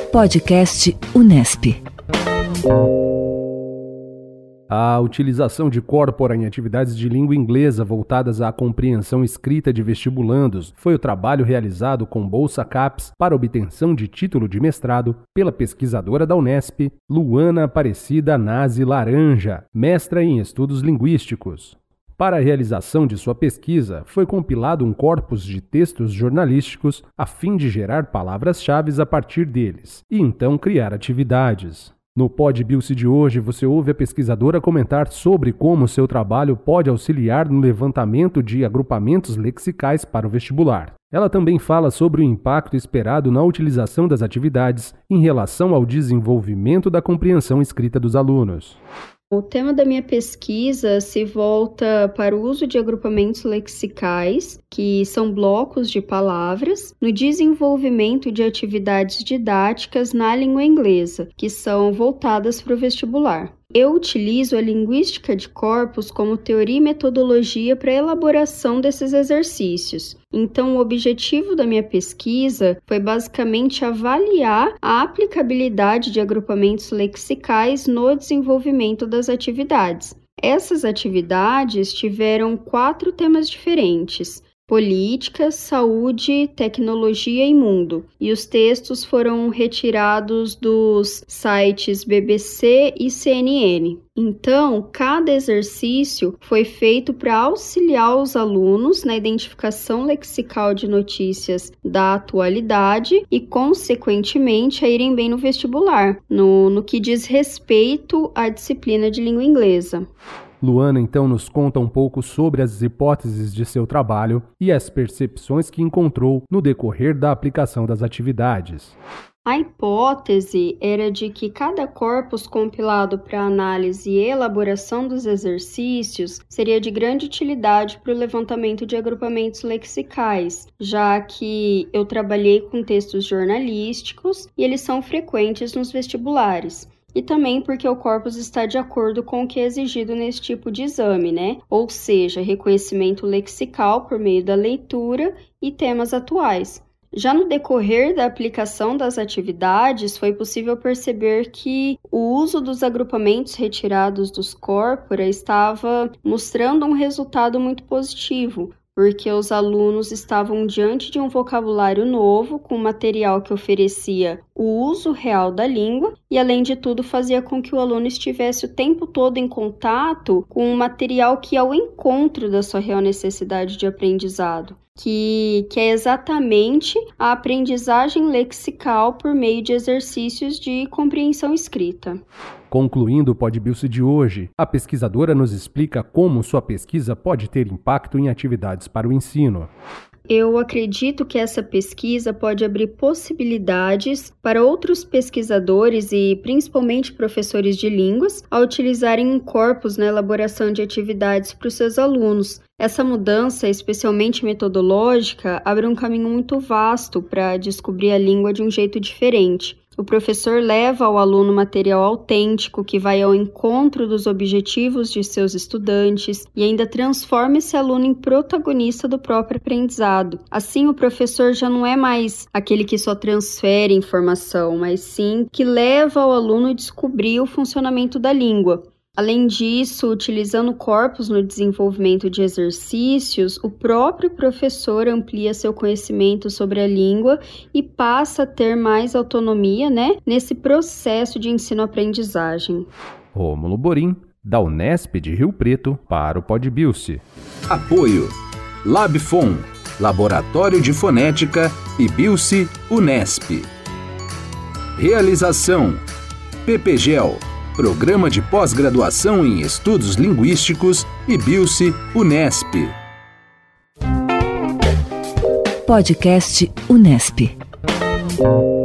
Podcast Unesp. A utilização de corpora em atividades de língua inglesa voltadas à compreensão escrita de vestibulandos foi o trabalho realizado com Bolsa CAPES para obtenção de título de mestrado pela pesquisadora da Unesp, Luana Aparecida Nazi Laranja, mestra em estudos linguísticos. Para a realização de sua pesquisa, foi compilado um corpus de textos jornalísticos a fim de gerar palavras-chave a partir deles, e então criar atividades. No PodBiuce de hoje, você ouve a pesquisadora comentar sobre como seu trabalho pode auxiliar no levantamento de agrupamentos lexicais para o vestibular. Ela também fala sobre o impacto esperado na utilização das atividades em relação ao desenvolvimento da compreensão escrita dos alunos. O tema da minha pesquisa se volta para o uso de agrupamentos lexicais, que são blocos de palavras, no desenvolvimento de atividades didáticas na língua inglesa, que são voltadas para o vestibular. Eu utilizo a linguística de corpos como teoria e metodologia para a elaboração desses exercícios. Então, o objetivo da minha pesquisa foi basicamente avaliar a aplicabilidade de agrupamentos lexicais no desenvolvimento das atividades. Essas atividades tiveram 4 temas diferentes: política, saúde, tecnologia e mundo. E os textos foram retirados dos sites BBC e CNN. Então, cada exercício foi feito para auxiliar os alunos na identificação lexical de notícias da atualidade e, consequentemente, a irem bem no vestibular, no que diz respeito à disciplina de língua inglesa. Luana, então, nos conta um pouco sobre as hipóteses de seu trabalho e as percepções que encontrou no decorrer da aplicação das atividades. A hipótese era de que cada corpus compilado para análise e elaboração dos exercícios seria de grande utilidade para o levantamento de agrupamentos lexicais, já que eu trabalhei com textos jornalísticos e eles são frequentes nos vestibulares. E também porque o corpus está de acordo com o que é exigido nesse tipo de exame, né? Ou seja, reconhecimento lexical por meio da leitura e temas atuais. Já no decorrer da aplicação das atividades, foi possível perceber que o uso dos agrupamentos retirados dos corpora estava mostrando um resultado muito positivo, porque os alunos estavam diante de um vocabulário novo, com material que oferecia o uso real da língua e, além de tudo, fazia com que o aluno estivesse o tempo todo em contato com um material que ia ao encontro da sua real necessidade de aprendizado, que é exatamente a aprendizagem lexical por meio de exercícios de compreensão escrita. Concluindo o PodBiuce de hoje, a pesquisadora nos explica como sua pesquisa pode ter impacto em atividades para o ensino. Eu acredito que essa pesquisa pode abrir possibilidades para outros pesquisadores e principalmente professores de línguas a utilizarem um corpus na elaboração de atividades para os seus alunos. Essa mudança, especialmente metodológica, abre um caminho muito vasto para descobrir a língua de um jeito diferente. O professor leva ao aluno material autêntico que vai ao encontro dos objetivos de seus estudantes e ainda transforma esse aluno em protagonista do próprio aprendizado. Assim, o professor já não é mais aquele que só transfere informação, mas sim que leva ao aluno a descobrir o funcionamento da língua. Além disso, utilizando corpus no desenvolvimento de exercícios, o próprio professor amplia seu conhecimento sobre a língua e passa a ter mais autonomia, nesse processo de ensino-aprendizagem. Rômulo Borim, da Unesp de Rio Preto, para o PodBiuce. Apoio: Labfon, Laboratório de Fonética e Biuce Unesp. Realização: PPGEL, Programa de Pós-Graduação em Estudos Linguísticos e Biuce Unesp. Podcast Unesp.